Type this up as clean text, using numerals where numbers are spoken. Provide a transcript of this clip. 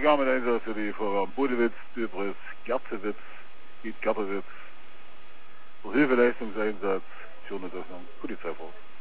Begann mit Einsatz für die Vorraum Budewitz, Übrigens Gertewitz, Gertewitz, Hilfeleistungseinsatz, Schuluntersuchung, Polizeifahrt.